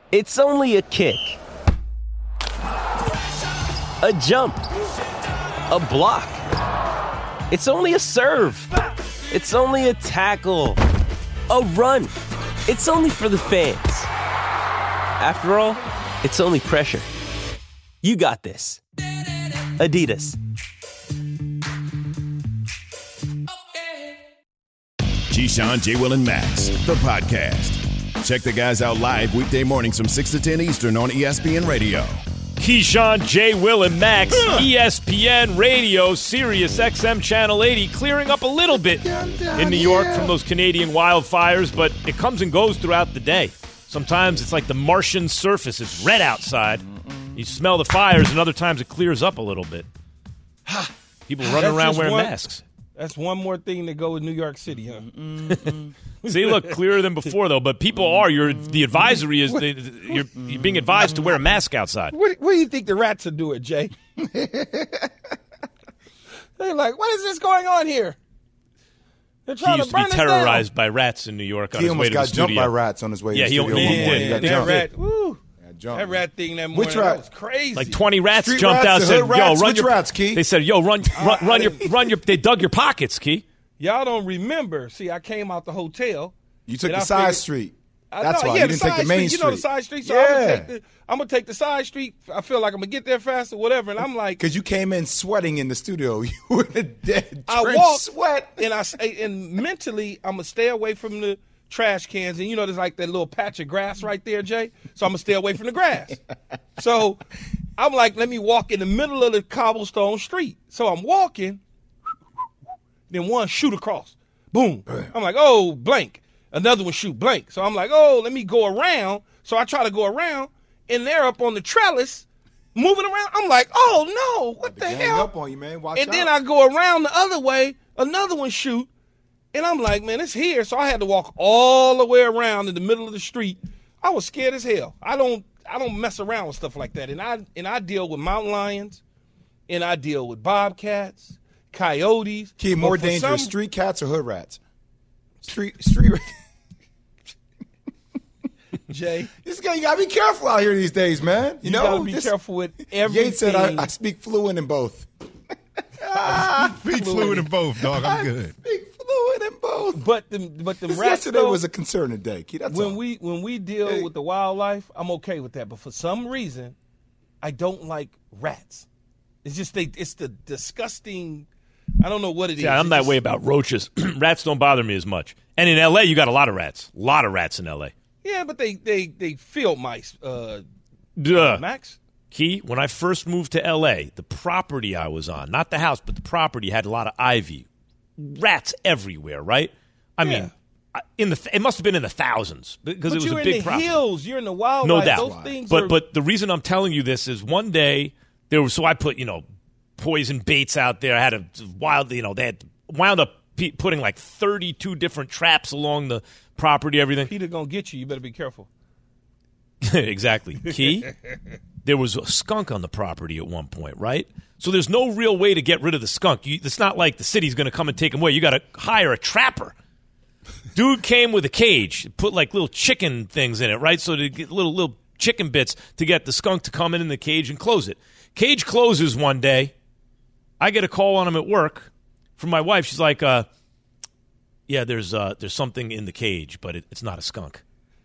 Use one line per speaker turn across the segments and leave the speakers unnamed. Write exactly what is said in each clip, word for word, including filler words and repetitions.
It's only a kick. A jump. A block. It's only a serve. It's only a tackle. A run. It's only for the fans. After all, it's only pressure. You got this. Adidas.
Keyshawn, J. Will, and Max, the podcast. Check the guys out live weekday mornings from six to ten Eastern on E S P N Radio.
Keyshawn, J. Will, and Max, E S P N Radio, Sirius X M Channel eighty, clearing up a little bit in New York from those Canadian wildfires, but it comes and goes throughout the day. Sometimes it's like the Martian surface. It's red outside. You smell the fires, and other times it clears up a little bit. People running
That's
around
just
wearing
one-
masks.
That's one more thing to go with New York City, huh?
See, look, clearer than before, though. But people are. You're, the advisory is the, you're, you're being advised to wear a mask outside.
What, what do you think the rats are doing, Jay? They're like, what is this going on here? They're
He
trying
used
to
to be
burn us
terrorized by rats in New York on
He
his way
almost
to
got
the
jumped
studio.
by rats on his way
Yeah,
to
he-
the studio.
man,
one morning.
yeah,
He got
that
jumped.
rat, woo,
Got jumped.
that rat thing that morning,
Which
that
rat?
was crazy.
Like twenty rats
Street
jumped
rats,
out.
the
Said,
hood
"Yo,
rats,
run
which
your."
rats, Key?
They said, "Yo, run, run, run your, run your." They dug your pockets, Key.
Y'all don't remember. See, I came out the hotel.
You took
and
the
I
side
figured-
street.
I
That's
know,
why
yeah,
you didn't take
side
the main
street. You know the
street.
side street. So
Yeah.
I'm gonna take the I'm gonna take the side street. I feel like I'm gonna get there faster, whatever. And I'm like,
Because you came in sweating in the studio. You were in a dead
I
trench
walk
sweat.
and I and mentally I'm gonna stay away from the trash cans. And you know, there's like that little patch of grass right there, Jay. So I'm gonna stay away from the grass. So I'm like, let me walk in the middle of the cobblestone street. So I'm walking, then one shoot across, boom. I'm like, oh, blank. Another one shoot blank. So I'm like, oh, let me go around. So I try to go around, and they're up on the trellis, moving around. I'm like, oh no, what the
Gang
hell?
up on you, man. Watch
And
out.
then I go around the other way, another one shoot, and I'm like, man, it's here. So I had to walk all the way around in the middle of the street. I was scared as hell. I don't I don't mess around with stuff like that. And I and I deal with mountain lions, and I deal with bobcats, coyotes.
Key, more
But for
dangerous,
some-
street cats or hood rats? Street, street.
Jay,
This guy, you gotta be careful out here these days, man. You,
you
know,
gotta be
This-
careful with everything.
Yates said I, I speak fluent in both.
Speak fluent in both, dog. I'm good.
Speak fluent in both.
But the but the
This
rats
yesterday
though,
was a concern today. Key, that's
when
all.
we when we deal
Hey.
with the wildlife, I'm okay with that. But for some reason, I don't like rats. It's just they. It's the disgusting. I don't know what it is.
Yeah, I'm
It's
that
just-
way about roaches. Rats don't bother me as much. And in L A, you got a lot of rats. A lot of rats in L A.
Yeah, but they they they field mice. Uh,
Duh.
Max.
Key, when I first moved to L A, the property I was on, not the house, but the property had a lot of ivy. Rats everywhere, right? I
Yeah.
mean, I- in the it must have been in the thousands because
But
it was
you're
a
in
big
the
property.
hills. You're in the wildlife.
No doubt.
Those things
but
are,
but the reason I'm telling you this is one day there was so I put you know poison baits out there. I had a wild you know they had wound up pe- putting like thirty-two different traps along the property. Everything
Peter gonna get you. You better be careful.
exactly. Key. There was a skunk on the property at one point, right? So there's no real way to get rid of the skunk. You, it's not like the city's going to come and take him away. You got to hire a trapper. Dude came with a cage, put like little chicken things in it, right? So to get little little chicken bits to get the skunk to come in in the cage and close it. Cage closes one day. I get a call on him at work from my wife. She's like, uh, "Yeah, there's uh, there's something in the cage, but it, it's not a skunk."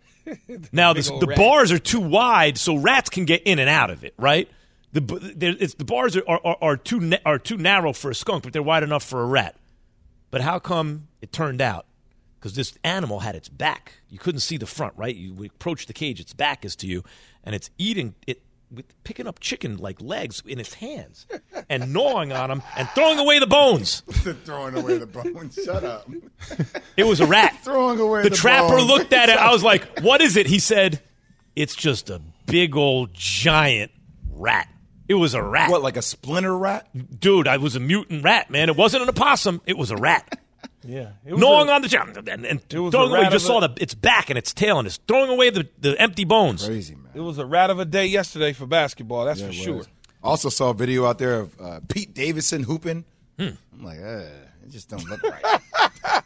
Now the,
old
the
rat.
bars are too wide, so rats can get in and out of it, right? The there, it's, the bars are, are, are too na- are too narrow for a skunk, but they're wide enough for a rat. But how come it turned out? Because this animal had its back. You couldn't see the front, right? You approach the cage, its back is to you, and it's eating it, with picking up chicken like legs in its hands and gnawing on them and throwing away the bones.
Throwing away the bones. Shut up.
It was a rat.
Throwing away
the
the
trapper
bones.
looked at it. I was like, "What is it?" He said, "It's just a big old giant rat." It was a rat.
What, like a splinter rat?
Dude, I was a mutant rat, man. It wasn't an opossum. It was a rat.
Yeah, it was
Gnawing
a-
on the jam and, and
It was
throwing
a
away. You
rat
just
of
saw
a-
the its back and its tail and it's throwing away the, the empty bones.
Crazy, man.
It was a rat of a day yesterday for basketball. That's
Yeah,
for
it
sure.
was. Also saw a video out there of uh, Pete Davidson hooping. I'm like, uh, it just don't look right.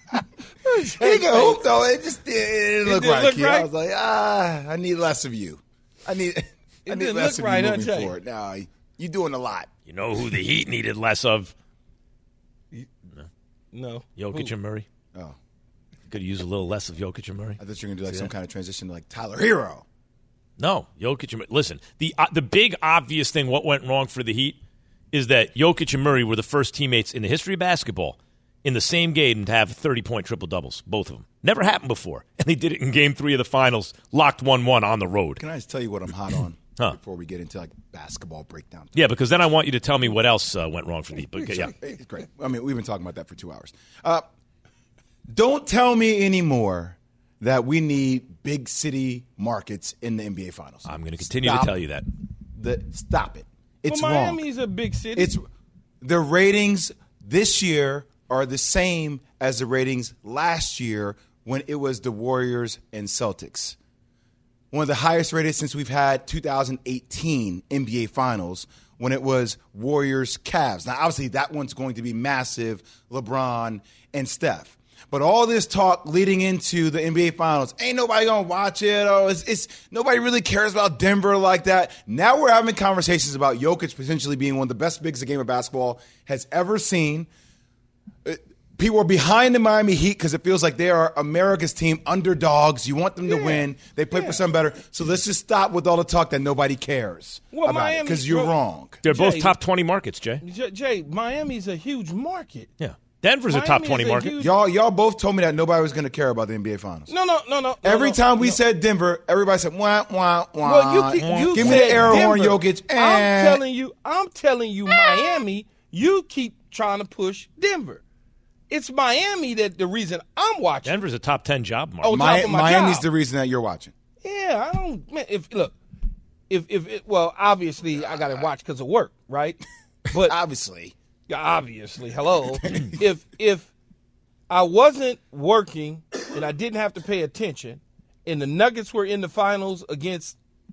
He can hoop though. It just it didn't look
didn't
right.
look
kid.
right?
I was like, ah, I need less of you. I need, I
It
need
didn't
less
look
of
right,
you
huh,
moving
Jay?
forward. No, you're doing a lot.
You know who the Heat needed less of?
No.
Jokic
Who?
and Murray.
Oh,
Could use a little less of Jokic and Murray.
I thought you were going to do like
See
some
that?
kind of transition to like Tyler Hero.
No, Jokic and Murray. Listen, the uh, the big obvious thing, what went wrong for the Heat, is that Jokic and Murray were the first teammates in the history of basketball in the same game to have thirty-point triple-doubles, both of them. Never happened before. And they did it in game three of the finals, locked one one on the road.
Can I just tell you what I'm hot on
Huh.
before we get into like basketball breakdown?
Yeah, because then I want you to tell me what else uh, went wrong for the Heat. But, yeah.
It's great. I mean, we've been talking about that for two hours. Uh, don't tell me anymore that we need big city markets in the N B A Finals.
I'm going to continue
Stop
to tell you that.
The, stop it. It's
well,
wrong.
Miami's a big city.
It's the ratings this year are the same as the ratings last year when it was the Warriors and Celtics. One of the highest rated since we've had two thousand eighteen N B A Finals when it was Warriors Cavs. Now, obviously, that one's going to be massive, LeBron and Steph. But all this talk leading into the N B A Finals, ain't nobody going to watch it. Oh, it's, it's nobody really cares about Denver like that. Now we're having conversations about Jokic potentially being one of the best bigs the game of basketball has ever seen. People are behind the Miami Heat because it feels like they are America's team, underdogs. You want them to
Yeah.
win. They play
Yeah.
for something better. So let's just stop with all the talk that nobody cares
Well,
about
Miami-
because you're
well-
wrong.
They're both
Jay-
top twenty markets, Jay.
J- Jay, Miami's a huge market.
Yeah. Denver's a top
Miami
twenty
is a
market.
huge-
Y'all, y'all both told me that nobody was going to care about the N B A Finals.
No, no, no, no. no,
Every
no,
time we
no.
said Denver, everybody said wah wah wah.
Well, you, keep- you
Give me
said
the air horn,
Denver.
Jokic. Eh.
I'm telling you, I'm telling you, Miami. You keep trying to push Denver. It's Miami that the reason I'm watching.
Denver's a top ten job market.
Oh,
Mi-
top of my
Miami's
job.
the reason that you're watching.
Yeah, I don't. Man, if look, if if it, well, obviously I got to watch because of work, right? But
Obviously.
obviously, hello. if if I wasn't working and I didn't have to pay attention, and the Nuggets were in the finals against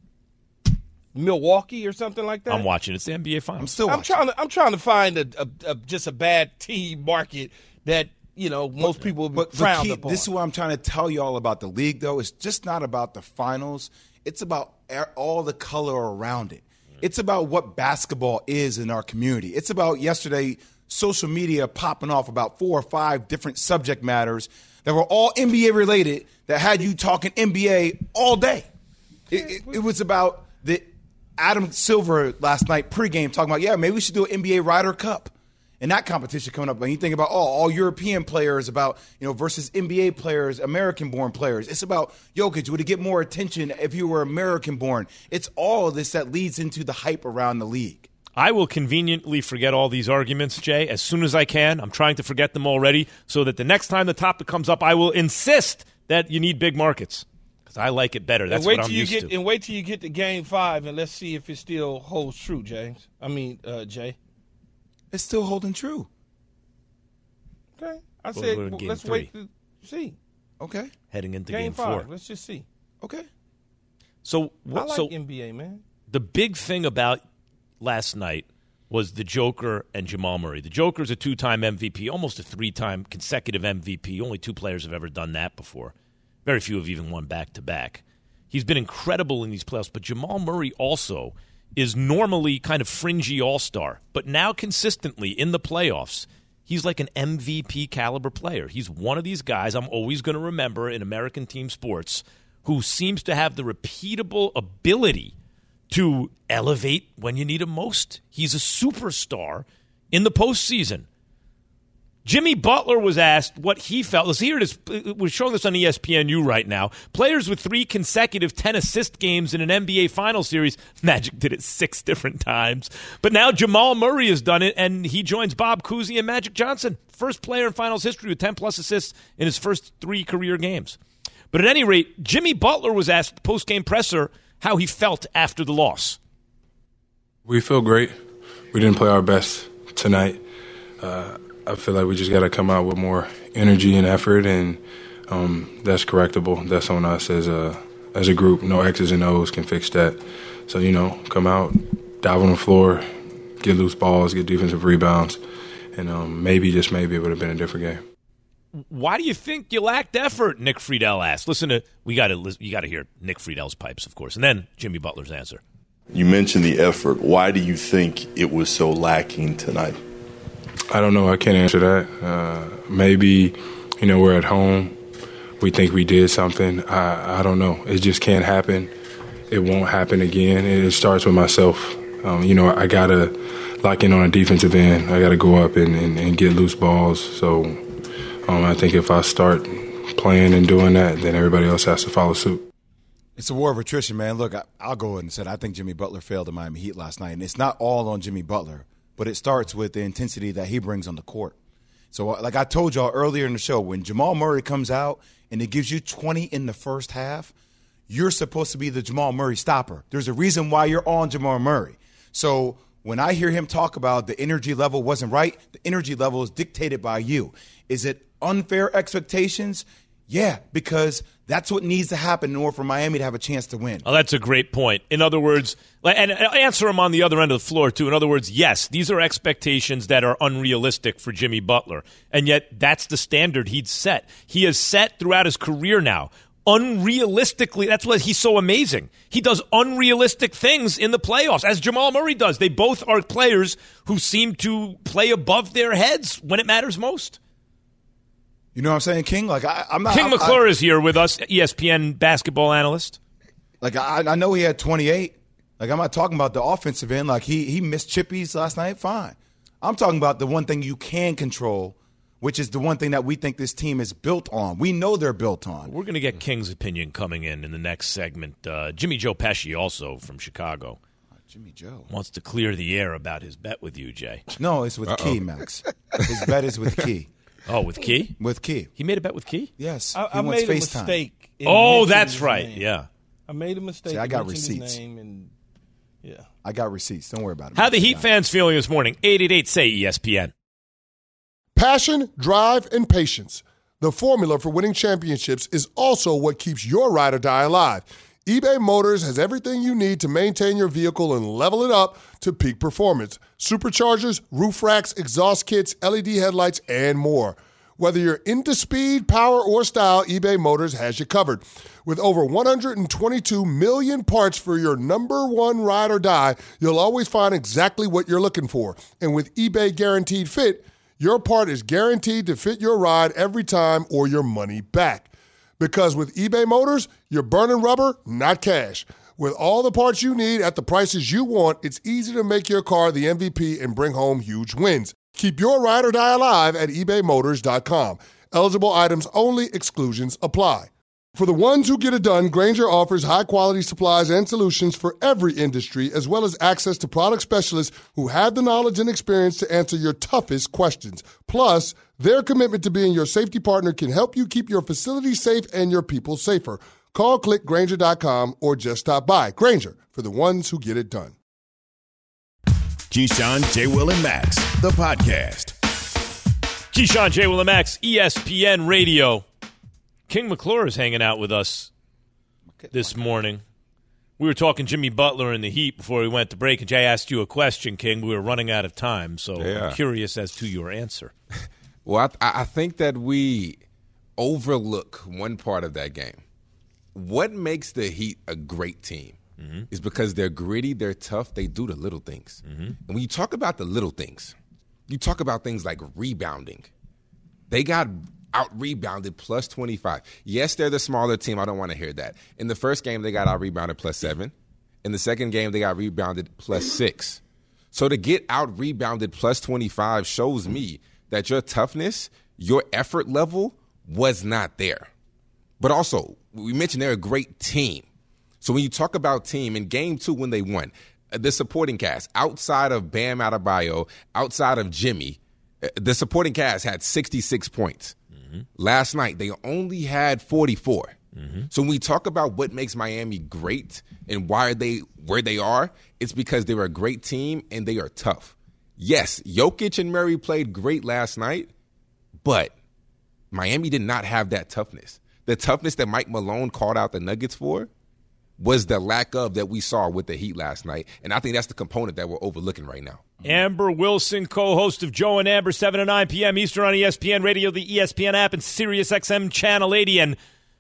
Milwaukee or something like that,
I'm watching. It's the N B A Finals.
I'm still
I'm
watching.
trying to I'm trying to find a, a, a just a bad team market that you know most people
But, but
frown
Keith,
upon.
this is what I'm trying to tell y'all about the league, though. It's just not about the finals. It's about a- all the color around it. It's about what basketball is in our community. It's about yesterday social media popping off about four or five different subject matters that were all N B A related that had you talking N B A all day. It, it, it was about the Adam Silver last night pregame talking about, yeah, maybe we should do an N B A Ryder Cup. And that competition coming up, and you think about oh, all European players, about you know versus N B A players, American-born players. It's about Jokic. Would it get more attention if you were American-born? It's all of this that leads into the hype around the league.
I will conveniently forget all these arguments, Jay, as soon as I can. I'm trying to forget them already so that the next time the topic comes up, I will insist that you need big markets because I like it better. That's
and wait
what I'm
till you
used
get
to.
and wait till you get to Game Five, and let's see if it still holds true, James. I mean, uh, Jay.
It's still holding true.
Okay, I
Well,
said
we're in
well,
game
let's
three.
wait to see
Okay.
Heading into
Game,
game,
Five.
four.
Let's just see.
Okay.
So,
I
what,
like
so
N B A, man.
the big thing about last night was the Joker and Jamal Murray. The Joker's a two-time M V P, almost a three-time consecutive M V P. Only two players have ever done that before. Very few have even won back-to-back. He's been incredible in these playoffs, but Jamal Murray also is normally kind of fringy all-star, but now consistently in the playoffs, he's like an M V P caliber player. He's one of these guys I'm always going to remember in American team sports who seems to have the repeatable ability to elevate when you need him most. He's a superstar in the postseason. Jimmy Butler was asked what he felt. Let's hear this. We're showing this on E S P N U right now. Players with three consecutive ten-assist games in an N B A final series. Magic did it six different times. But now Jamal Murray has done it, and he joins Bob Cousy and Magic Johnson. First player in finals history with ten-plus assists in his first three career games. But at any rate, Jimmy Butler was asked post-game presser how he felt after the loss.
We feel great. We didn't play our best tonight. Uh, I feel like we just got to come out with more energy and effort, and um, that's correctable. That's on us as a as a group. No X's and O's can fix that. So, you know, come out, dive on the floor, get loose balls, get defensive rebounds, and um, maybe, just maybe, it would have been a different game.
why do you think you lacked effort? Nick Friedel asked. Listen to we got to you got to hear Nick Friedel's pipes, of course, and then Jimmy Butler's answer.
You mentioned the effort. Why do you think it was so lacking tonight?
I don't know. I can't answer that. Uh, maybe, you know, we're at home. We think we did something. I, I don't know. It just can't happen. It won't happen again. It starts with myself. Um, you know, I got to lock in on a defensive end. I got to go up and, and, and get loose balls. So um, I think if I start playing and doing that, then everybody else has to follow suit.
It's a war of attrition, man. Look, I, I'll go ahead and say I think Jimmy Butler failed the Miami Heat last night. And it's not all on Jimmy Butler, but it starts with the intensity that he brings on the court. So like I told y'all earlier in the show, when Jamal Murray comes out and it gives you twenty in the first half, you're supposed to be the Jamal Murray stopper. There's a reason why you're on Jamal Murray. So when I hear him talk about the energy level wasn't right, the energy level is dictated by you. Is it unfair expectations? Yeah, because that's what needs to happen in order for Miami to have a chance to win.
Oh, that's a great point. In other words, and answer him on the other end of the floor, too. In other words, yes, these are expectations that are unrealistic for Jimmy Butler, and yet that's the standard he'd set. He has set throughout his career now. Unrealistically, that's why he's so amazing. He does unrealistic things in the playoffs, as Jamal Murray does. They both are players who seem to play above their heads when it matters most.
You know what I'm saying, King? Like I, I'm not.
King
I,
McClure
I,
is here with us, E S P N basketball analyst.
Like I, I know he had twenty-eight. Like I'm not talking about the offensive end. Like he he missed chippies last night. Fine. I'm talking about the one thing you can control, which is the one thing that we think this team is built on. We know they're built on.
We're going to get King's opinion coming in in the next segment. Uh, Jimmy Joe Pesci, also from Chicago.
Uh, Jimmy Joe
wants to clear the air about his bet with you, Jay.
No, it's with Uh-oh. Key, Max. His bet is with Key.
Oh, with Key?
With Key.
He made a bet with Key?
Yes.
I, I made a
FaceTime.
mistake.
Oh, that's right. Name. Yeah.
I made a mistake.
See, I got receipts.
Name and, yeah.
I got receipts. Don't worry about it.
How the Heat fans feeling this morning? eight eight eight, say E S P N.
Passion, drive, and patience. The formula for winning championships is also what keeps your ride or die alive. eBay Motors has everything you need to maintain your vehicle and level it up to peak performance. Superchargers, roof racks, exhaust kits, L E D headlights, and more. Whether you're into speed, power, or style, eBay Motors has you covered. With over one hundred twenty-two million parts for your number one ride or die, you'll always find exactly what you're looking for. And with eBay Guaranteed Fit, your part is guaranteed to fit your ride every time or your money back. Because with eBay Motors, you're burning rubber, not cash. With all the parts you need at the prices you want, it's easy to make your car the M V P and bring home huge wins. Keep your ride or die alive at ebay motors dot com. Eligible items only. Exclusions apply. For the ones who get it done, Grainger offers high-quality supplies and solutions for every industry, as well as access to product specialists who have the knowledge and experience to answer your toughest questions. Plus, their commitment to being your safety partner can help you keep your facility safe and your people safer. Call, click Grainger dot com, or just stop by. Grainger, for the ones who get it done.
Keyshawn, J. Will, and Max, the podcast.
Keyshawn, J. Will, and Max, E S P N Radio. King McClure is hanging out with us this morning. We were talking Jimmy Butler and the Heat before we went to break, and Jay asked you a question, King. We were running out of time, so yeah. I'm curious as to your answer.
Well, I, I think that we overlook one part of that game. What makes the Heat a great team mm-hmm. is because they're gritty, they're tough, they do the little things. Mm-hmm. And when you talk about the little things, you talk about things like rebounding. They got out-rebounded plus twenty-five. Yes, they're the smaller team. I don't want to hear that. In the first game, they got out-rebounded plus seven. In the second game, they got rebounded plus six. So to get out-rebounded plus twenty-five shows me that your toughness, your effort level was not there. But also, we mentioned they're a great team. So when you talk about team, in game two when they won, the supporting cast, outside of Bam Adebayo, outside of Jimmy, the supporting cast had sixty-six points. Mm-hmm. Last night, they only had forty-four. Mm-hmm. So when we talk about what makes Miami great and why are they where they are, it's because they're a great team and they are tough. Yes, Jokic and Murray played great last night, but Miami did not have that toughness. The toughness that Mike Malone called out the Nuggets for was the lack of that we saw with the Heat last night, and I think that's the component that we're overlooking right now.
Amber Wilson, co-host of Joe and Amber, seven to nine p.m. Eastern on E S P N Radio, the E S P N app, and Sirius X M Channel eighty, and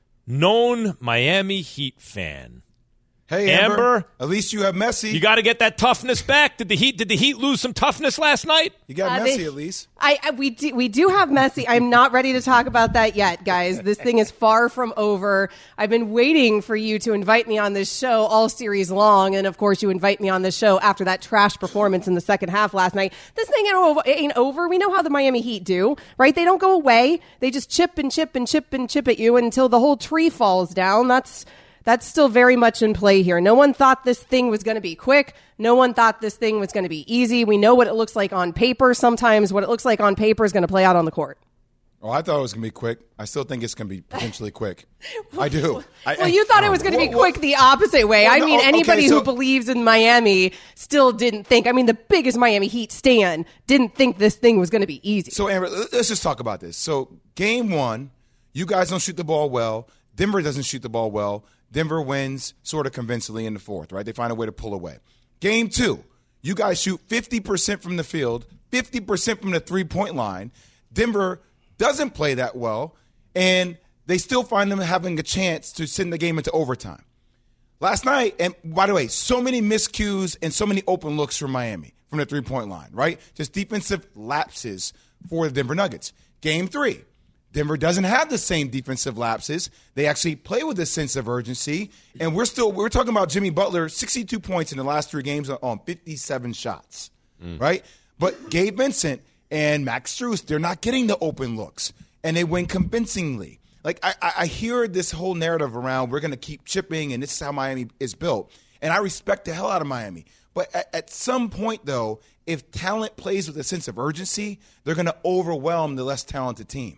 known Miami Heat fan.
Hey, Amber,
Amber,
at least you have Messi.
You got to get that toughness back. Did the Heat Did the Heat lose some toughness last night?
You got
Uh,
Messi
they-
at least.
I, I we do, we do have Messi. I'm not ready to talk about that yet, guys. This thing is far from over. I've been waiting for you to invite me on this show all series long, and of course, you invite me on this show after that trash performance in the second half last night. This thing ain't over. Ain't over. We know how the Miami Heat do, right? They don't go away. They just chip and chip and chip and chip at you until the whole tree falls down. That's That's still very much in play here. No one thought this thing was going to be quick. No one thought this thing was going to be easy. We know what it looks like on paper. Sometimes what it looks like on paper is going to play out on the court.
Oh, I thought it was going to be quick. I still think it's going to be potentially quick. I do. I,
Well, you thought it was going to be
Well,
quick the opposite way.
well,
I
no,
mean,
okay,
anybody
so-
who believes in Miami still didn't think. I mean, the biggest Miami Heat stan didn't think this thing was going to be easy.
So, Amber, let's just talk about this. So, game one, you guys don't shoot the ball well. Denver doesn't shoot the ball well. Denver wins sort of convincingly in the fourth, right? They find a way to pull away. Game two, you guys shoot fifty percent from the field, fifty percent from the three-point line. Denver doesn't play that well, and they still find them having a chance to send the game into overtime. Last night, and by the way, so many miscues and so many open looks from Miami from the three-point line, right? Just defensive lapses for the Denver Nuggets. Game three, Denver doesn't have the same defensive lapses. They actually play with a sense of urgency. And we're still, we're talking about Jimmy Butler, sixty-two points in the last three games on fifty-seven shots, mm. right? But Gabe Vincent and Max Strus, they're not getting the open looks. And they win convincingly. Like, I, I hear this whole narrative around we're going to keep chipping and this is how Miami is built. And I respect the hell out of Miami. But at, at some point, though, if talent plays with a sense of urgency, they're going to overwhelm the less talented team.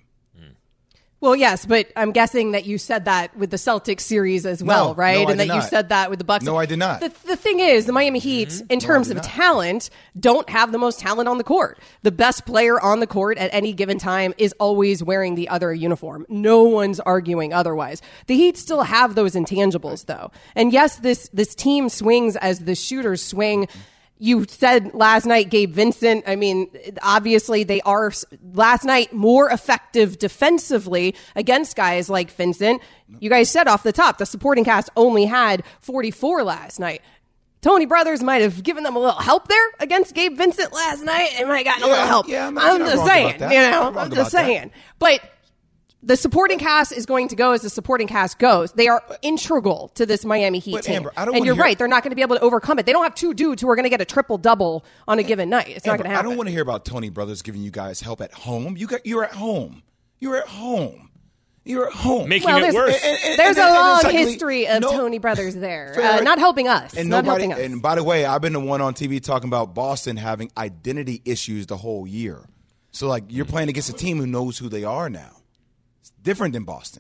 Well, yes, but I'm guessing that you said that with the Celtics series as well,
No,
right?
no, I
and that
did
you
not.
said that with the Bucks.
No, I did not.
The, the thing is, the Miami Heat,
Mm-hmm.
in terms of
not.
talent, don't have the most talent on the court. The best player on the court at any given time is always wearing the other uniform. No one's arguing otherwise. The Heat still have those intangibles, though. And yes, this this team swings as the shooters swing. You said last night, Gabe Vincent, I mean, obviously they are last night more effective defensively against guys like Vincent. You guys said off the top, the supporting cast only had forty-four last night. Tony Brothers might have given them a little help there against Gabe Vincent last night. It might have gotten a
Yeah,
little help.
yeah, I'm not-
I'm
you're not
just
wrong
saying,
about that.
you
You're
know,
not wrong
I'm just
about that.
saying. But the supporting cast is going to go as the supporting cast goes. They are integral to this Miami Heat
But,
team.
Amber, I don't
and
wanna
you're
hear-
right. They're not going to be able to overcome it. They don't have two dudes who are going to get a triple-double on a given night. It's not
Amber,
going to happen.
I don't want to hear about Tony Brothers giving you guys help at home. You got, you're at home. You're at home. You're at home.
Making
Well,
it
there's,
worse.
And- and-
there's
and-
a
and
long
secondly,
history of
no-
Tony Brothers there.
Fair.
Uh, not helping us.
And
not
nobody.
helping us.
And by the way, I've been the one on T V talking about Boston having identity issues the whole year. So like you're playing against a team who knows who they are now. It's different than Boston.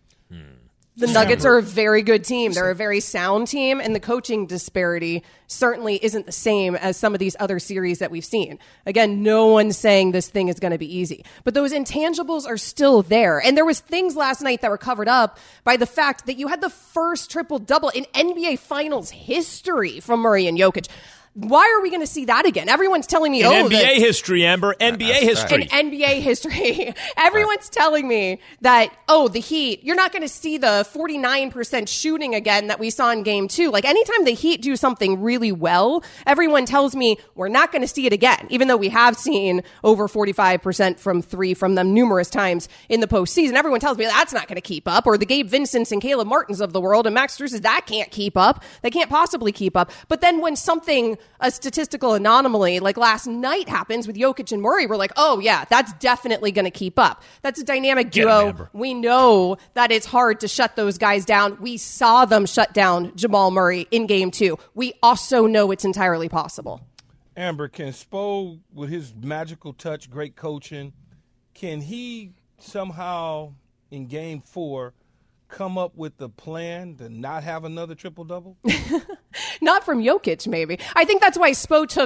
The Nuggets are a very good team. They're a very sound team, and the coaching disparity certainly isn't the same as some of these other series that we've seen. Again, no one's saying this thing is going to be easy, but those intangibles are still there. And there was things last night that were covered up by the fact that you had the first triple-double in N B A Finals history from Murray and Jokic. Why are we going to see that again? Everyone's telling me,
In
oh,
N B A
that-
history, Amber, N B A history.
in N B A history. Everyone's telling me that, oh, the Heat, you're not going to see the forty-nine percent shooting again that we saw in game two. Like anytime the Heat do something really well, everyone tells me we're not going to see it again, even though we have seen over forty-five percent from three from them numerous times in the postseason. Everyone tells me that's not going to keep up, or the Gabe Vincents and Caleb Martins of the world and Max Strus, that can't keep up. They can't possibly keep up. But then when something, a statistical anomaly like last night happens with Jokic and Murray, we're like, oh yeah, that's definitely going to keep up. That's a dynamic
Get 'em,
duo.
Amber.
We know that it's hard to shut those guys down. We saw them shut down Jamal Murray in game two. We also know it's entirely possible.
Amber, can Spo, with his magical touch, great coaching, can he somehow in game four come up with the plan to not have another triple-double?
Not from Jokic, maybe. I think that's why Spo took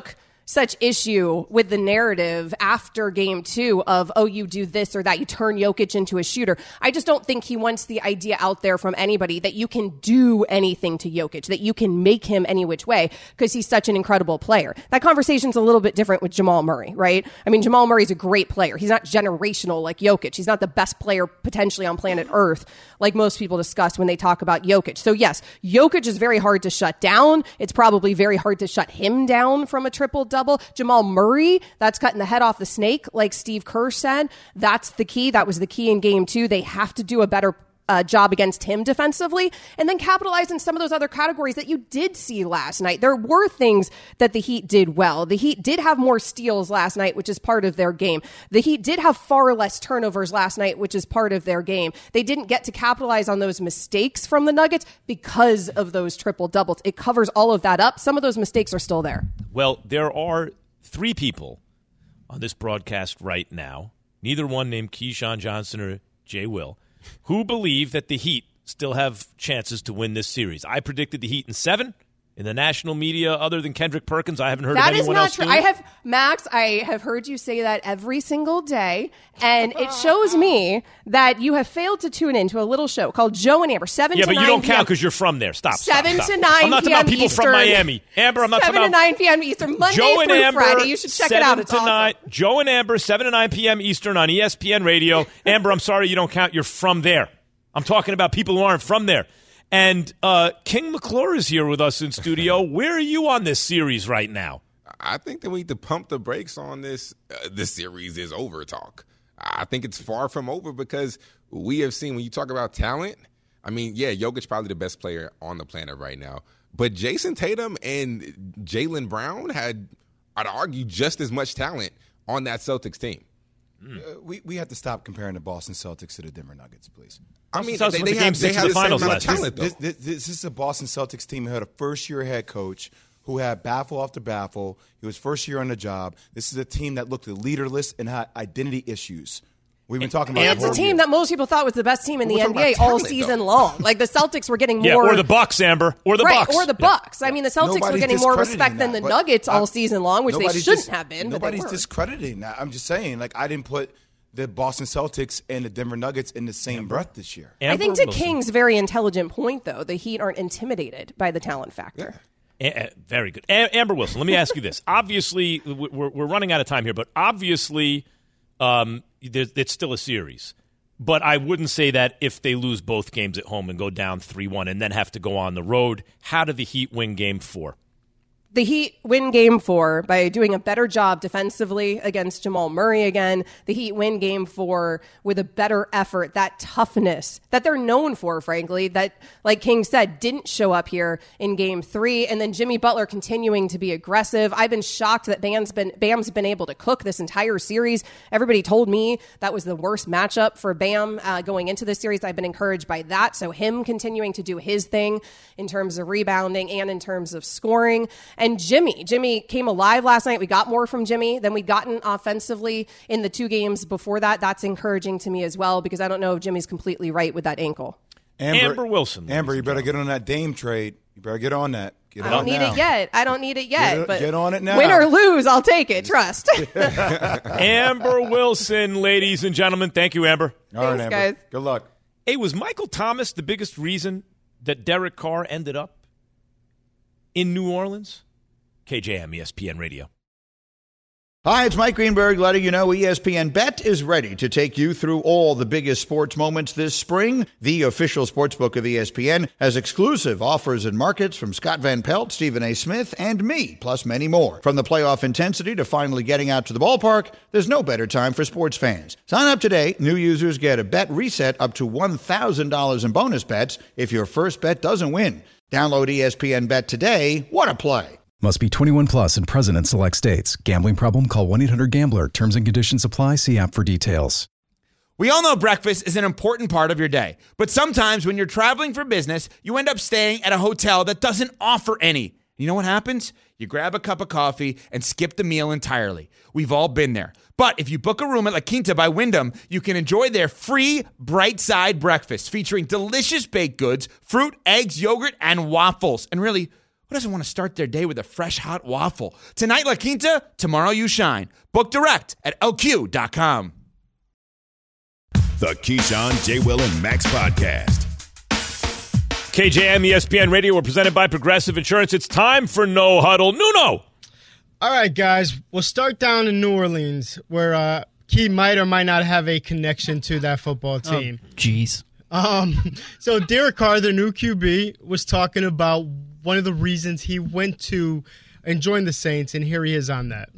such issue with the narrative after game two of, oh, you do this or that, you turn Jokic into a shooter. I just don't think he wants the idea out there from anybody that you can do anything to Jokic, that you can make him any which way because he's such an incredible player. That conversation's a little bit different with Jamal Murray, right? I mean, Jamal Murray's a great player. He's not generational like Jokic. He's not the best player potentially on planet Earth like most people discuss when they talk about Jokic. So yes, Jokic is very hard to shut down. It's probably very hard to shut him down from a triple-double. Jamal Murray, that's cutting the head off the snake, like Steve Kerr said. That's the key. That was the key in game two. They have to do a better Uh, job against him defensively, and then capitalize in some of those other categories that you did see last night. There were things that the Heat did well. The Heat did have more steals last night, which is part of their game. The Heat did have far less turnovers last night, which is part of their game. They didn't get to capitalize on those mistakes from the Nuggets because of those triple doubles. It covers all of that up. Some of those mistakes are still there.
Well, there are three people on this broadcast right now, neither one named Keyshawn Johnson or Jay Will, who believe that the Heat still have chances to win this series. I predicted the Heat in seven. In the national media, other than Kendrick Perkins, I haven't heard
that
of anyone else.
That is not true. I have, Max, I have heard you say that every single day, and it shows me that you have failed to tune in to a little show called Joe and Amber, seven
yeah,
to nine
Yeah, but you don't
p m
count because you're from there. Stop,
seven
stop, stop.
to nine
I'm not talking about people
Eastern.
from Miami. Amber, I'm not talking about...
seven to nine p.m. Eastern, Monday
Joe and
through
Amber,
Friday. You should check it out. It's
to
awesome.
nine, Joe and Amber, seven to nine p.m. Eastern on E S P N Radio. Amber, I'm sorry you don't count. You're from there. I'm talking about people who aren't from there. And uh, King McClure is here with us in studio. Where are you on this series right now?
I think that we need to pump the brakes on this. Uh, this series is over talk. I think it's far from over because we have seen when you talk about talent, I mean, yeah, Jokic's probably the best player on the planet right now. But Jason Tatum and Jaylen Brown had, I'd argue, just as much talent on that Celtics team.
Mm. Uh, we we have to stop comparing the Boston Celtics to the Denver Nuggets, please.
I mean,
they,
they,
they
have,
game
they
six
have
of
the
the finals
same
last
amount of talent,
this, this, this, this is a Boston Celtics team who had a first-year head coach who had baffle after baffle. He was first year on the job. This is a team that looked leaderless and had identity issues. We've been talking about.
And it's a team that most people thought was the best team in the N B A all season long. Like the Celtics were getting more,
yeah, or the Bucks, Amber, or the
right,
Bucks,
or the Bucks. I mean, the Celtics
Nobody's
were getting more
discrediting
respect than the
that,
Nuggets
I-
all season long, which they
nobody's
shouldn't
dis-
have been. But
Nobody's
they were.
discrediting that. I'm just saying, like I didn't put the Boston Celtics and the Denver Nuggets in the same breath this year.
I think to King's very intelligent point, though, the Heat aren't intimidated by the talent factor.
A- a- very good. A- Amber Wilson, let me ask you this. Obviously, we're, we're running out of time here, but obviously um, there's, it's still a series. But I wouldn't say that if they lose both games at home and go down three one and then have to go on the road. How do the Heat win game four?
The Heat win game four by doing a better job defensively against Jamal Murray again. The Heat win game four with a better effort, that toughness that they're known for, frankly, that, like King said, didn't show up here in game three. And then Jimmy Butler continuing to be aggressive. I've been shocked that Bam's been, Bam's been able to cook this entire series. Everybody told me that was the worst matchup for Bam uh, going into this series. I've been encouraged by that. So him continuing to do his thing in terms of rebounding and in terms of scoring. And Jimmy, Jimmy came alive last night. We got more from Jimmy than we'd gotten offensively in the two games before that. That's encouraging to me as well because I don't know if Jimmy's completely right with that ankle.
Amber,
Amber Wilson.
Amber, you better get on that Dame trade. You better get on that. Get
I
it
don't
on
need
now.
it yet. I don't need it yet.
Get,
but
get on it now.
Win or lose, I'll take it. Trust.
Amber Wilson, ladies and gentlemen. Thank you, Amber.
All right,
Thanks,
Amber.
guys.
Good luck.
Hey, was Michael Thomas the biggest reason that Derek Carr ended up in New Orleans? K J M, E S P N Radio.
Hi, it's Mike Greenberg letting you know E S P N Bet is ready to take you through all the biggest sports moments this spring. The official sportsbook of E S P N has exclusive offers and markets from Scott Van Pelt, Stephen A. Smith, and me, plus many more. From the playoff intensity to finally getting out to the ballpark, there's no better time for sports fans. Sign up today. New users get a bet reset up to one thousand dollars in bonus bets if your first bet doesn't win. Download E S P N Bet today. What a play.
Must be twenty-one plus and present in select states. Gambling problem? Call one eight hundred gambler. Terms and conditions apply. See app for details.
We all know breakfast is an important part of your day. But sometimes when you're traveling for business, you end up staying at a hotel that doesn't offer any. You know what happens? You grab a cup of coffee and skip the meal entirely. We've all been there. But if you book a room at La Quinta by Wyndham, you can enjoy their free Bright Side breakfast featuring delicious baked goods, fruit, eggs, yogurt, and waffles. And really, Who doesn't want to start their day with a fresh, hot waffle? Tonight, La Quinta, tomorrow you shine. Book direct at L Q dot com.
The Keyshawn, J. Will, and Max podcast.
K J M, E S P N Radio, we're presented by Progressive Insurance. It's time for No Huddle. Nuno!
All right, guys, we'll start down in New Orleans, where uh, Key might or might not have a connection to that football team.
Jeez.
Oh, um, so Derek Carr, the new Q B, was talking about one of the reasons he went to and joined the Saints, and here he is on that.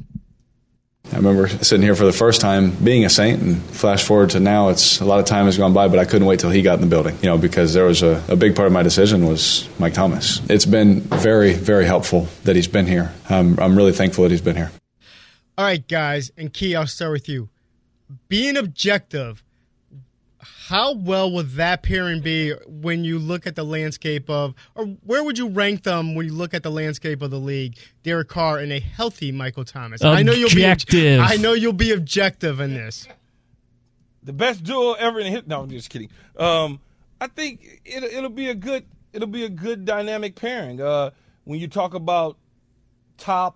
I remember sitting here for the first time being a Saint, and flash forward to now, it's a lot of time has gone by, but I couldn't wait till he got in the building, you know, because there was a, a big part of my decision was Mike Thomas. It's been very, very helpful that he's been here. Um, I'm really thankful that he's been here.
All right, guys, and Key, I'll start with you. Being objective, how well would that pairing be when you look at the landscape of, or where would you rank them when you look at the landscape of the league? Derek Carr and a healthy Michael Thomas.
Objective.
I know you'll be. Obj- I know you'll be objective in this.
The best duo ever in hit. No, I'm just kidding. Um, I think it, it'll be a good. It'll be a good dynamic pairing. Uh, when you talk about top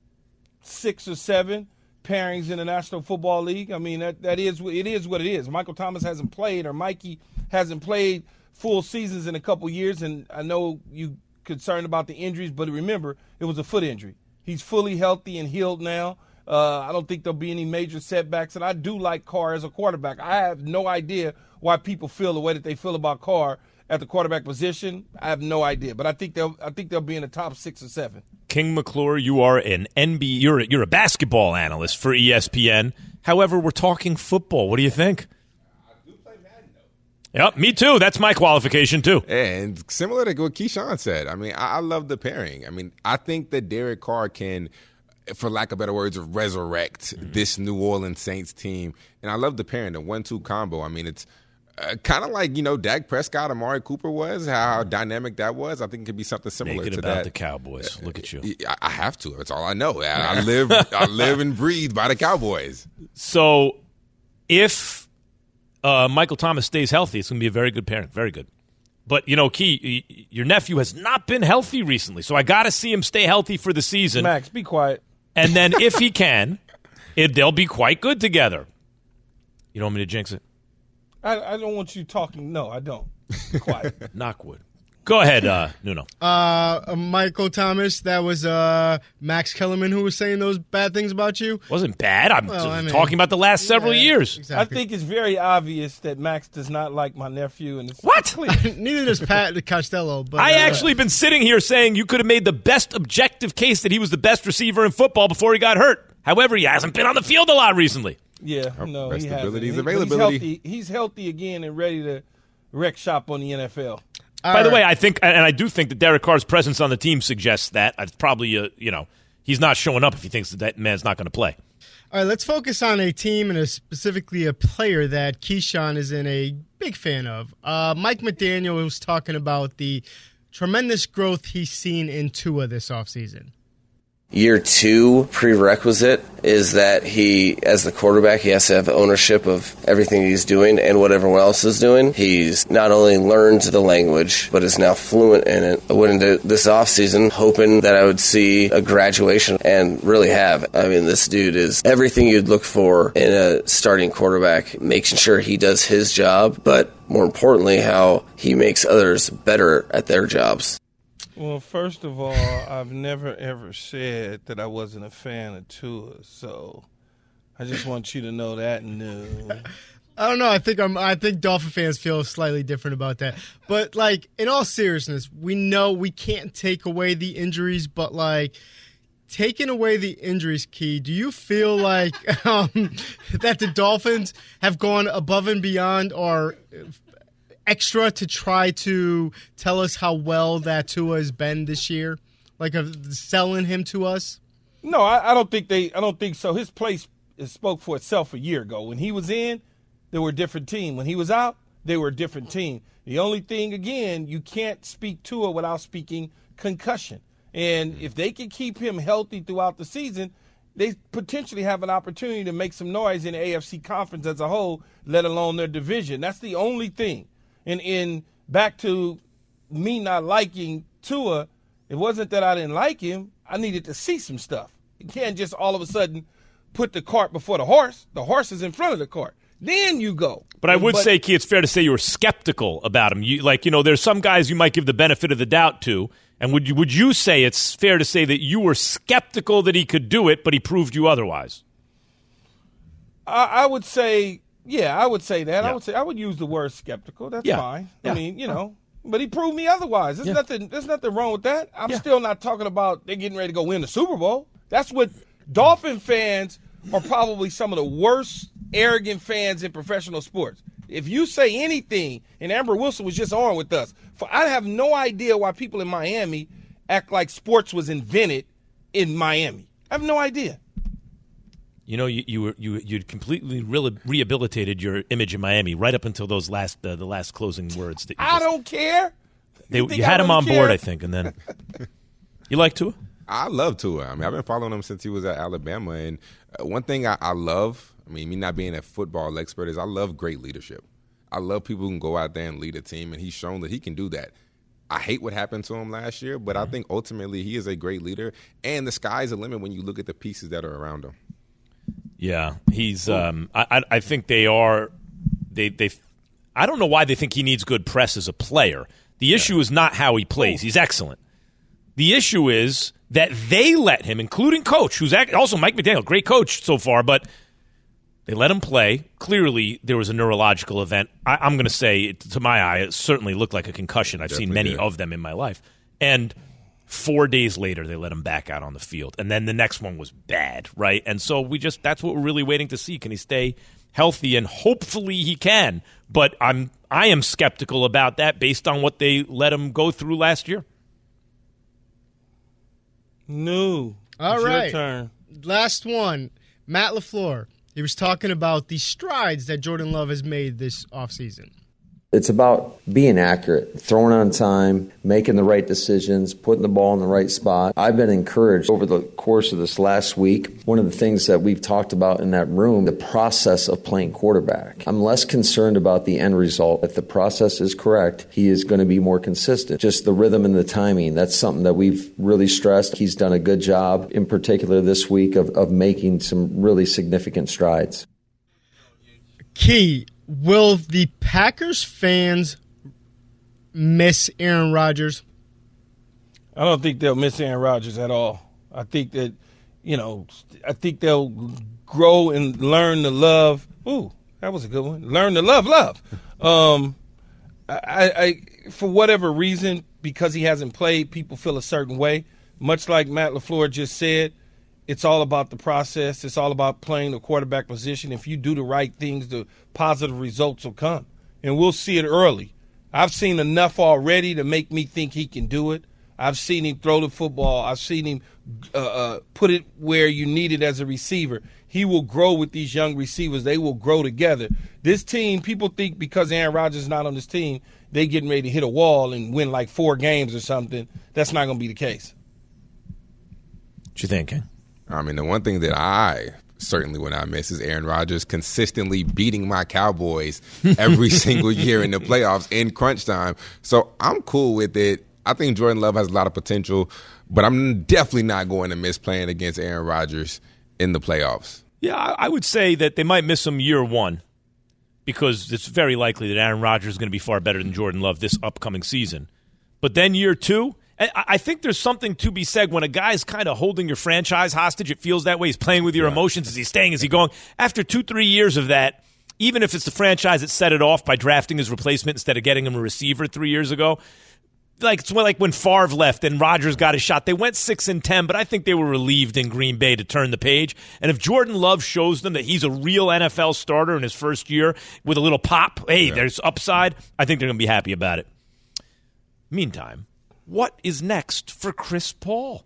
six or seven pairings in the National Football League, I mean that that is it is what it is. Michael Thomas hasn't played, or Mikey hasn't played full seasons in a couple years, and I know you concerned about the injuries, but remember it was a foot injury. He's fully healthy and healed now. Uh, I don't think there'll be any major setbacks, and I do like Carr as a quarterback. I have no idea why people feel the way that they feel about Carr at the quarterback position. I have no idea, but I think they'll I think they'll be in the top six or seven.
King McClure, you are an N B A. You're a, you're a basketball analyst for E S P N. However, we're talking football. What do you think?
I do play Madden, though.
Yep, me too. That's my qualification too.
And similar to what Keyshawn said, I mean, I, I love the pairing. I mean, I think that Derek Carr can, for lack of better words, resurrect mm-hmm. this New Orleans Saints team. And I love the pairing, the one two combo. I mean, it's Uh, kind of like, you know, Dak Prescott, Amari Cooper was, how dynamic that was. I think it could be something similar
Make it
to
about
that.
the Cowboys. Look at you.
I, I have to. That's all I know. I, I live I live and breathe by the Cowboys.
So if uh, Michael Thomas stays healthy, it's going to be a very good pairing. Very good. But, you know, Key, your nephew has not been healthy recently, so I got to see him stay healthy for the season.
Max, be quiet.
And then if he can, it, they'll be quite good together. You don't want me to jinx it?
I, I don't want you talking. No, I don't. Quiet.
Knockwood. Go ahead, uh, Nuno.
Uh, Michael Thomas, that was uh, Max Kellerman who was saying those bad things about you?
Wasn't bad. I'm
well, I mean,
talking about the last several
yeah,
years.
Exactly.
I think it's very obvious that Max does not like my nephew. And it's
what?
Clear.
Neither does Pat Costello. But,
I
uh,
actually been sitting here saying you could have made the best objective case that he was the best receiver in football before he got hurt. However, he hasn't been on the field a lot recently.
Yeah, no,
best
he hasn't.
ability is
He-
availability.
He's healthy. He's healthy again and ready to wreck shop on the N F L.
All By the right. way, I think, and I do think that Derek Carr's presence on the team suggests that. It's probably, uh, you know, he's not showing up if he thinks that that man's not going to play.
All right, let's focus on a team and a, specifically a player that Keyshawn is in a big fan of. Uh, Mike McDaniel was talking about the tremendous growth he's seen in Tua this offseason.
Year two prerequisite is that he, as the quarterback, he has to have ownership of everything he's doing and what everyone else is doing. He's not only learned the language, but is now fluent in it. I went into this offseason hoping that I would see a graduation, and really have. I mean, this dude is everything you'd look for in a starting quarterback, making sure he does his job, but more importantly, how he makes others better at their jobs.
Well, first of all, I've never ever said that I wasn't a fan of Tua, so I just want you to know that. No,
I don't know. I think I'm. I think Dolphin fans feel slightly different about that. But like, in all seriousness, we know we can't take away the injuries, but like, taking away the injuries, Key, do you feel like um, that the Dolphins have gone above and beyond or extra to try to tell us how well that Tua has been this year, like uh, selling him to us?
No, I, I don't think they. I don't think so. His place spoke for itself a year ago. When he was in, they were a different team. When he was out, they were a different team. The only thing, again, you can't speak Tua without speaking concussion. And if they can keep him healthy throughout the season, they potentially have an opportunity to make some noise in the A F C conference as a whole, let alone their division. That's the only thing. And in back to me not liking Tua, It wasn't that I didn't like him. I needed to see some stuff. You can't just all of a sudden put the cart before the horse. The horse is in front of the cart. Then you go.
But I would
but,
say, Key, it's fair to say you were skeptical about him. You, like, you know, there's some guys you might give the benefit of the doubt to. And would you, would you say it's fair to say that you were skeptical that he could do it, but he proved you otherwise?
I, I would say, yeah, I would say that.
Yeah.
I would say I would use the word skeptical. That's
Yeah.
fine.
Yeah.
I mean, you know, but he proved me otherwise. There's
Yeah.
nothing. There's nothing wrong with that. I'm
Yeah.
still not talking about they're getting ready to go win the Super Bowl. That's what Dolphin fans are probably some of the worst arrogant fans in professional sports. If you say anything, and Amber Wilson was just on with us, for I have no idea why people in Miami act like sports was invented in Miami. I have no idea.
You know, you you were you you'd completely re- rehabilitated your image in Miami right up until those last uh, the last closing words. That you
I
just,
don't care.
They,
You
you,
think I
had him
really
on
care?
board, I think, and then you like Tua?
I love Tua. I mean, I've been following him since he was at Alabama. And uh, one thing I, I love, I mean, me not being a football expert, is I love great leadership. I love people who can go out there and lead a team, and he's shown that he can do that. I hate what happened to him last year, but I think ultimately he is a great leader, and the sky's the limit when you look at the pieces that are around him.
Yeah, he's. Um, I I think they are. They they. I don't know why they think he needs good press as a player. The issue is not how he plays. He's excellent. The issue is that they let him, including coach, who's act- also Mike McDaniel, great coach so far, but they let him play. Clearly, there was a neurological event. I, I'm going to say, to my eye, it certainly looked like a concussion. I've
Definitely
seen many
did.
of them in my life. And four days later, they let him back out on the field. And then the next one was bad, right? And so we just that's what we're really waiting to see. Can he stay healthy? And hopefully he can. But I'm I am skeptical about that based on what they let him go through last year.
No.
All
It's your
right.
turn.
Last one. Matt LaFleur. He was talking about the strides that Jordan Love has made this offseason.
It's about being accurate, throwing on time, making the right decisions, putting the ball in the right spot. I've been encouraged over the course of this last week. One of the things that we've talked about in that room, the process of playing quarterback. I'm less concerned about the end result. If the process is correct, he is going to be more consistent. Just the rhythm and the timing, that's something that we've really stressed. He's done a good job, in particular this week, of, of making some really significant strides.
Key, will the Packers fans miss Aaron Rodgers?
I don't think they'll miss Aaron Rodgers at all. I think that, you know, I think they'll grow and learn to love. Ooh, that was a good one. Learn to love, love. Um, I, I, for whatever reason, because he hasn't played, people feel a certain way. Much like Matt LaFleur just said, it's all about the process. It's all about playing the quarterback position. If you do the right things, the positive results will come. And we'll see it early. I've seen enough already to make me think he can do it. I've seen him throw the football. I've seen him uh, uh, put it where you need it as a receiver. He will grow with these young receivers. They will grow together. This team, people think because Aaron Rodgers is not on this team, they getting ready to hit a wall and win like four games or something. That's not going to be the case.
What you think, King?
I mean, the one thing that I certainly would not miss is Aaron Rodgers consistently beating my Cowboys every single year in the playoffs in crunch time. So I'm cool with it. I think Jordan Love has a lot of potential, but I'm definitely not going to miss playing against Aaron Rodgers in the playoffs.
Yeah, I I would say that they might miss him year one because it's very likely that Aaron Rodgers is going to be far better than Jordan Love this upcoming season. But then year two, I I think there's something to be said when a guy's kind of holding your franchise hostage. It feels that way. He's playing with your
Yeah.
emotions. Is he staying? Is he going? After two, three years of that, even if it's the franchise that set it off by drafting his replacement instead of getting him a receiver three years ago, like it's like when Favre left and Rodgers got his shot. They went six and ten, but I think they were relieved in Green Bay to turn the page. And if Jordan Love shows them that he's a real N F L starter in his first year with a little pop, hey,
Yeah.
there's upside, I think they're going to be happy about it. Meantime, what is next for Chris Paul?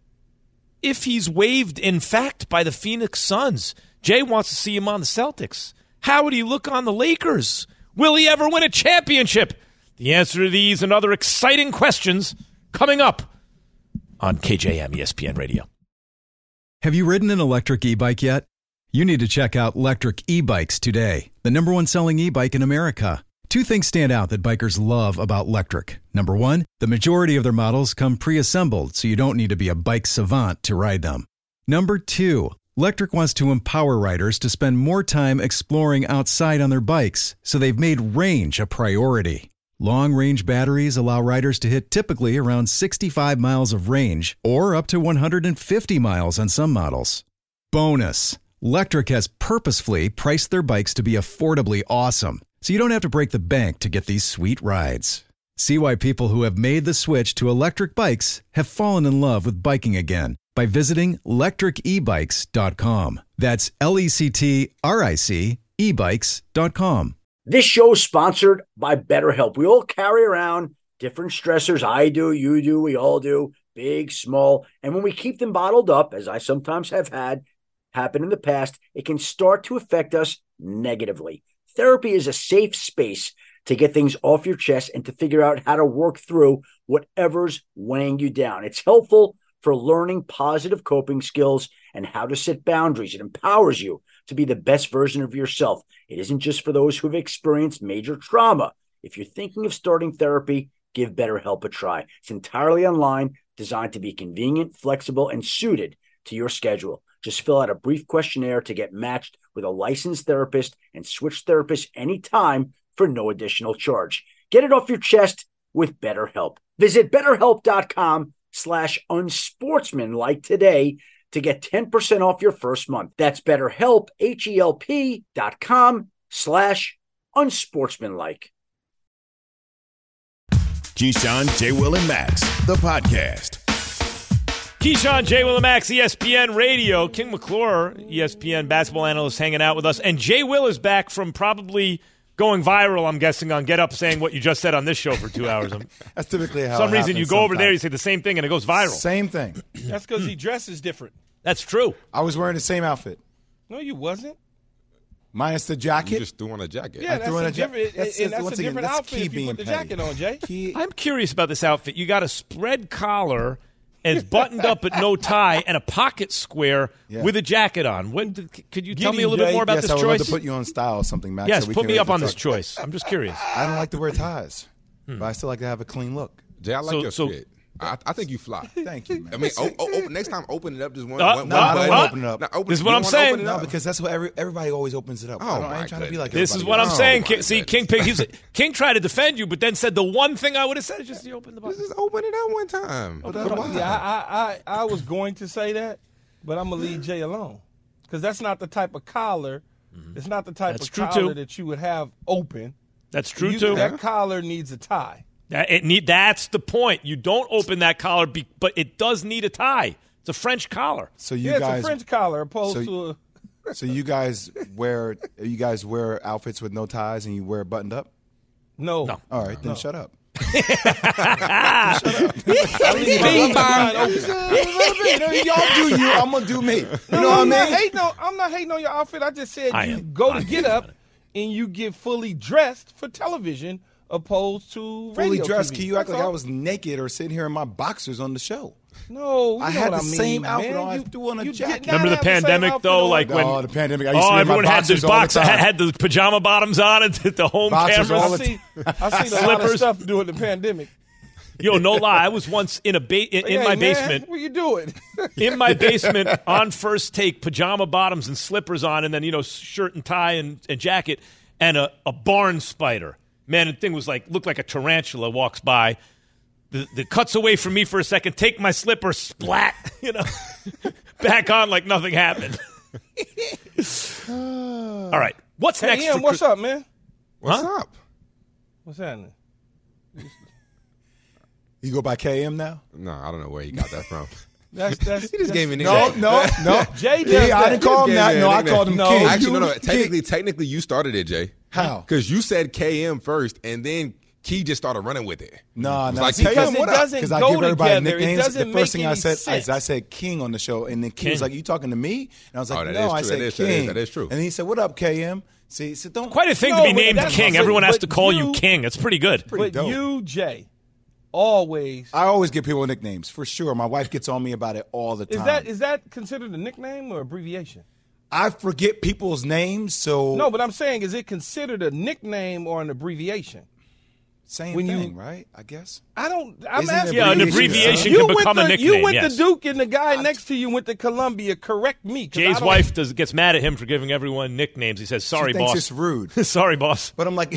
If he's waived, in fact, by the Phoenix Suns, Jay wants to see him on the Celtics. How would he look on the Lakers? Will he ever win a championship? The answer to these and other exciting questions coming up on K J M E S P N Radio.
Have you ridden an electric e-bike yet? You need to check out Electric E-Bikes today, the number one selling e-bike in America. Two things stand out that bikers love about Lectric. Number one, the majority of their models come pre-assembled, so you don't need to be a bike savant to ride them. Number two, Lectric wants to empower riders to spend more time exploring outside on their bikes, so they've made range a priority. Long-range batteries allow riders to hit typically around sixty-five miles of range, or up to one hundred fifty miles on some models. Bonus, Lectric has purposefully priced their bikes to be affordably awesome, so you don't have to break the bank to get these sweet rides. See why people who have made the switch to electric bikes have fallen in love with biking again by visiting lectric e bikes dot com. That's L E C T R I C e bikes dot com.
This show is sponsored by BetterHelp. We all carry around different stressors. I do, you do, we all do, big, small. And when we keep them bottled up, as I sometimes have had happen in the past, it can start to affect us negatively. Therapy is a safe space to get things off your chest and to figure out how to work through whatever's weighing you down. It's helpful for learning positive coping skills and how to set boundaries. It empowers you to be the best version of yourself. It isn't just for those who have experienced major trauma. If you're thinking of starting therapy, give BetterHelp a try. It's entirely online, designed to be convenient, flexible, and suited to your schedule. Just fill out a brief questionnaire to get matched with a licensed therapist and switch therapists anytime for no additional charge. Get it off your chest with BetterHelp. Visit BetterHelp.com slash unsportsmanlike today to get ten percent off your first month. That's BetterHelp, H-E-L-P dot com slash unsportsmanlike.
Keyshawn, J. Will, and Max, the podcast.
Keyshawn, J. Will, and Max, E S P N Radio. King McClure, E S P N basketball analyst, hanging out with us. And J. Will is back from probably going viral, I'm guessing, on Get Up saying what you just said on this show for two hours.
That's typically how
For some
it
reason, you go
sometimes.
over there, you say the same thing, and it goes viral.
Same thing.
That's because he dresses different.
That's true.
I was wearing the same outfit.
No, you wasn't.
Minus the jacket.
You just threw on a jacket.
Yeah,
I
that's
threw on
a
a ja-
different,
that's-
and
that's-
that's
once
a
again,
different
that's
outfit
key
if you
being
put the
petty.
jacket on, Jay.
Key-
I'm curious about this outfit. You got a spread collar, and it's buttoned up but no tie, and a pocket square
Yeah.
with a jacket on. What, could you tell
Get
me a
him,
little bit
Jay.
more about
yes,
this
I would
choice?
love to put you on style or something, Max.
yes,
so we
put
can
me
really
up on
talk.
this choice. I'm just curious.
I don't like to wear ties, but I still like to have a clean look.
Jay, I like
So-
your
so-
fit. I, I think you fly.
Thank you, man.
I mean, o- o- open, next time, open it up just one.
Uh,
one,
No,
one
I don't
button.
want to open it up.
No, open,
This is
you
what
don't
I'm
wanna
saying.
open it
No,
up?
because that's what every, everybody always opens it up.
Oh,
I, don't, I
my
ain't trying to be like
This is
everybody
what I'm
else.
saying.
my
King, see,
goodness.
King Pig, he's, King tried to defend you, but then said the one thing I would have said is just you open the button.
Just open it up one time.
But, uh, why?
Yeah, I, I, I, I was going to say that, but I'm gonna leave Jay alone because that's not the type of collar. It's not the type
That's
of
true,
collar
too.
that you would have open.
That's true,
You-
too.
That collar needs a tie.
That, it need, that's the point. You don't open that collar, be, but it does need a tie. It's a French collar.
So you
yeah,
guys,
it's a French collar opposed
so-
to a.
so you guys wear you guys wear outfits with no ties and you wear buttoned up.
No.
No.
All right, then shut up.
Bing bong.
Y'all do you. I'm gonna do me. You
No,
know what I
I'm not
mean?
hating on. I'm not hating on your outfit. I just said
I
you
am.
go to
I'm
get
hating
up
on it.
and you get fully dressed for television, opposed to
Fully
radio
dressed.
T V.
Can you act
That's
like I
all.
was naked or sitting here in my boxers on the show?
No, you
I
know
had
what
the
I mean,
same outfit
man.
on. I
You-
threw on a
you
jacket.
did not
Remember the
have same
pandemic,
outfit
though?
on.
Like when
Oh, the pandemic. I used
oh,
to wear my
everyone had
boxers
those
all the
box
time.
had, had the pajama bottoms on and the home
Boxers
cameras.
all
I
the
see. I seen a lot of
Slippers.
stuff during the pandemic.
Yo, no lie. I was once in a ba- in, in
Hey,
my
man,
basement.
What you doing?
in my basement on First Take, pajama bottoms and slippers on, and then, you know, shirt and tie and, and jacket, and a, a barn spider. Man, the thing was like, looked like a tarantula walks by. The, the cuts away from me for a second, take my slipper, splat, you know, back on like nothing happened. All right. What's
Hey,
next?
Ian,
for
what's
Chris-
up, man?
What's
Huh?
up?
What's happening?
You go by K M now?
No, I don't know where you got that from.
That's that's.
He just gave me a
No,
nickname.
no, no.
Jay does
Yeah, I
that.
didn't call him
Gave
that.
me a
No, I
nickname.
called him
No.
King.
Actually, no, no.
King.
Technically, technically, you started it, Jay.
How?
Because you said K M first, and then Key just started running with it.
No,
It was
no.
like,
K
Because
M,
it
what up?
doesn't
Because I
go
give everybody
together. It
nicknames.
doesn't
The
make
first thing I
any
said
sense.
is I said King on the show, and then King,
King.
was like, "You talking to me?" And I was like,
Oh, that
"No,
is
I
true.
said
That is- that
King."
is- that is true.
And he said, "What up, K M?" See, he said, "Don't."
Quite a thing
No,
to be
but
named
that's
King.
what-
Everyone has to
but
call you,
you-
King. It's pretty good.
But
dope.
you, Jay, always
I always give people nicknames for sure. My wife gets on me about it all the time.
is that is that considered a nickname or abbreviation?
I forget people's names, so
No, but I'm saying, is it considered a nickname or an abbreviation?
Same
when
thing,
you,
right? I guess.
I don't. I'm
Isn't
asking.
Yeah, an abbreviation
you
can become
to,
a nickname.
You went
yes.
to Duke, and the guy next to you went to Columbia. Correct me.
Jay's wife does gets mad at him for giving everyone nicknames. He says, "Sorry,
she thinks
boss."
It's rude.
Sorry, boss.
But I'm like,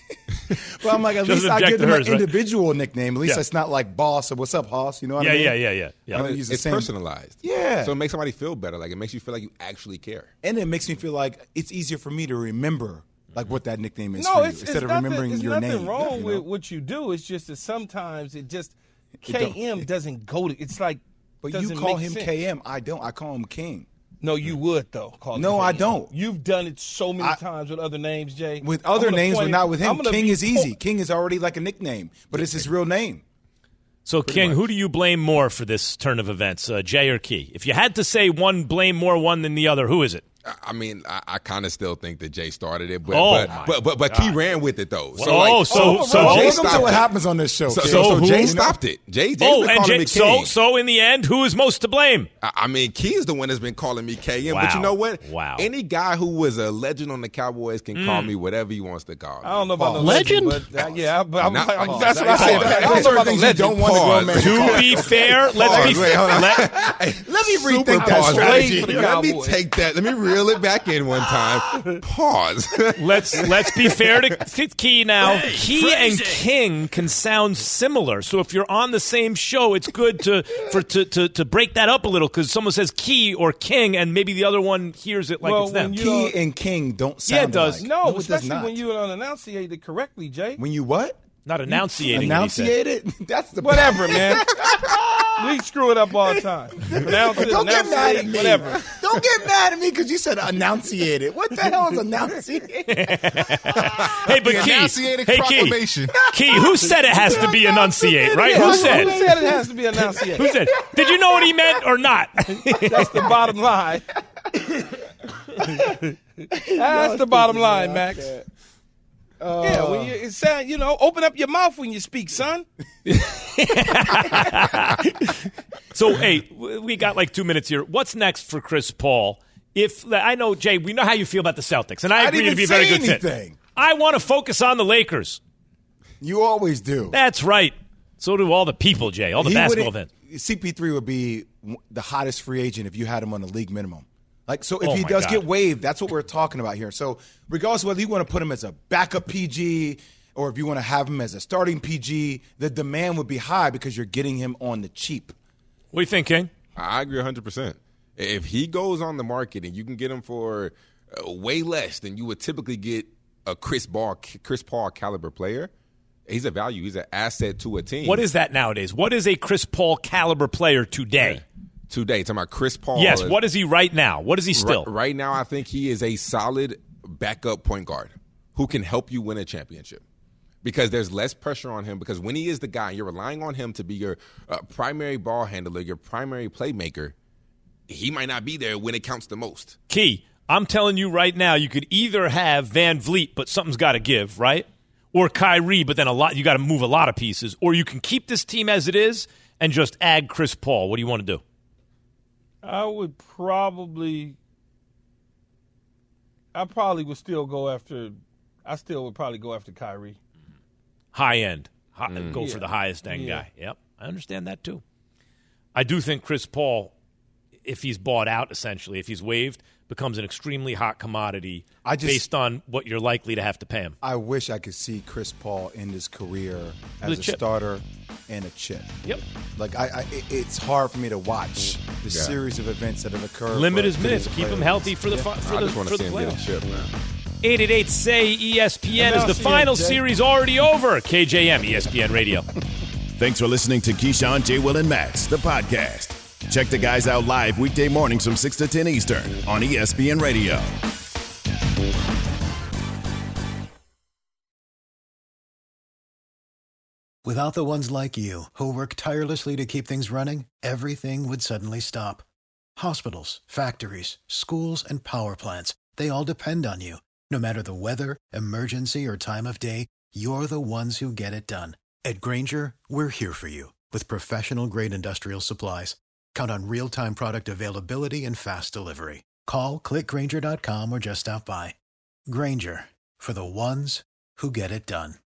but I'm like, at
Doesn't
least I
object
give
to
them
hers,
an
right?
individual nickname. At least
Yeah.
it's not like boss or what's up, Hoss. You know what
Yeah,
I mean?
yeah, yeah, yeah, yeah.
I don't use the
It's
same-
personalized.
Yeah.
So it makes somebody feel better. Like it makes you feel like you actually care.
And it makes me feel like it's easier for me to remember like what that nickname is
No,
for you
it's,
instead
it's
of
nothing,
remembering
it's
your
nothing
name.
wrong
you know?
with what you do. It's just that sometimes it just
It don't-
K M doesn't go to. It's like,
But you
doesn't
call
make
him
sense.
K M. I don't. I call him King.
No, you would though. Call
No,
him
I
K M.
don't.
You've done it so many
I-
times with other names, Jay.
With
I'm
other
gonna
names,
point
but
it-
not with
I'm
him.
gonna
King
be
is
po-
easy. King is already like a nickname, but it's his real name.
So, King, who do you blame more for this turn of events, uh, Jay or Key? If you had to say one, blame more one than the other, who is it?
I mean, I, I kind of still think that Jay started it, but
Oh,
but,
my
but but but
God.
Key ran with it though.
Oh,
like,
so- so-
Jay
Welcome
stopped
to what
it.
happens on this show.
So,
kid.
so, so
who?
Jay stopped it. Jay, Jay's
Oh,
been
and
calling
Jay,
me
so
King.
so in the end, who is most to blame?
I I mean, Key is the one that's been calling me K M. But
Wow.
you know what?
Wow.
Any guy who was a legend on the Cowboys can call me whatever he wants to call me.
I don't know about the
Legend?
legend, but uh, yeah, but I'm,
Not-
I'm,
Pause.
that's what I said.
Pause.
I don't know about the
Things you
legend.
don't want to go,
Pause.
man.
To be fair, let's
Pause.
be
Wait, hold on.
let-
Let me
Super
rethink that
pause.
strategy.
for the
Let me
Cowboys.
take that. Let me reel it back in one time. Pause.
Let's let's be fair to to Key now. Key and King can sound similar, so if you're on the same show, it's good to for to to, to break that up a little because someone says Key or King, and maybe the other one hears it like
Well,
it's them.
when you
Key
don't-
and King don't sound
Yeah, it does.
alike.
No,
it does
especially
not.
when you don't enunciate it correctly, Jay.
When you what?
Not enunciating. what he said.
Enunciate it? That's the
Whatever, man. We screw it up all the time. Pronounce it,
Don't get mad at
enunciate,
me.
whatever.
Don't get mad at me because you said enunciate it. What the hell is enunciate?
Hey, but
The
Key,
enunciated
hey Key,
proclamation.
Key, who said it has to be enunciate? Right?
Yeah,
Who
who
said?
Who said it has to be enunciated?
Who said? Did you know what he meant or not?
That's the bottom line. That's the bottom line, Max. Yeah, when you it sound, you know, open up your mouth when you speak, son.
So, hey, w- we got like two minutes here. What's next for Chris Paul? If I know, Jay, we know how you feel about the Celtics, and I,
I
agree
didn't
to be a
even
very
say
good fit.
anything.
I want to focus on the Lakers.
You always do.
That's right. So do all the people, Jay, all the
He
basketball
wouldn't-
events.
C P three would be the hottest free agent if you had him on the league minimum. Like, so if
Oh
he
my
does
God.
get waived, that's what we're talking about here. So regardless of whether you want to put him as a backup P G or if you want to have him as a starting P G, the demand would be high because you're getting him on the cheap.
What do you think, King?
I agree one hundred percent. If he goes on the market and you can get him for uh, way less than you would typically get a Chris Paul, Chris Paul caliber player, he's a value. He's an asset to a team.
What is that nowadays? What is a Chris Paul caliber player today?
Today, talking about Chris Paul.
Yes, what is he right now? What is he still?
Right, right now, I think he is a solid backup point guard who can help you win a championship. Because there's less pressure on him. Because when he is the guy, you're relying on him to be your uh, primary ball handler, your primary playmaker. He might not be there when it counts the most.
Key, I'm telling you right now, you could either have Van Vliet, but something's got to give, right? Or Kyrie, but then a lot you got to move a lot of pieces. Or you can keep this team as it is and just add Chris Paul. What do you want to do?
I would probably, I probably would still go after, I still would probably go after Kyrie.
High end. High, Go
Yeah.
for the highest end
Yeah.
guy. Yep, I understand that too. I do think Chris Paul, if he's bought out, essentially, if he's waived, becomes an extremely hot commodity
I just-
based on what you're likely to have to pay him.
I wish I could see Chris Paul end his career as
With a
a
chip.
starter and a chip.
Yep.
Like I, I it- it's hard for me to watch the
Yeah.
series of events that have occurred.
Limit
for
his minutes.
today's
Keep him
players.
healthy for the
Yeah.
fi- for
I
the
just want
for
to
the
see him get a
playoffs.
chip, man.
eight eight eight say E S P N is the
Announce it,
final
Jay.
series already over. K J M E S P N Radio.
Thanks for listening to Keyshawn, J. Will, and Max, the podcast. Check the guys out live weekday mornings from six to ten Eastern on E S P N Radio.
Without the ones like you, who work tirelessly to keep things running, everything would suddenly stop. Hospitals, factories, schools, and power plants, they all depend on you. No matter the weather, emergency, or time of day, you're the ones who get it done. At Grainger, we're here for you with professional-grade industrial supplies. Count on real-time product availability and fast delivery. Call, click Grainger dot com, or just stop by. Grainger, for the ones who get it done.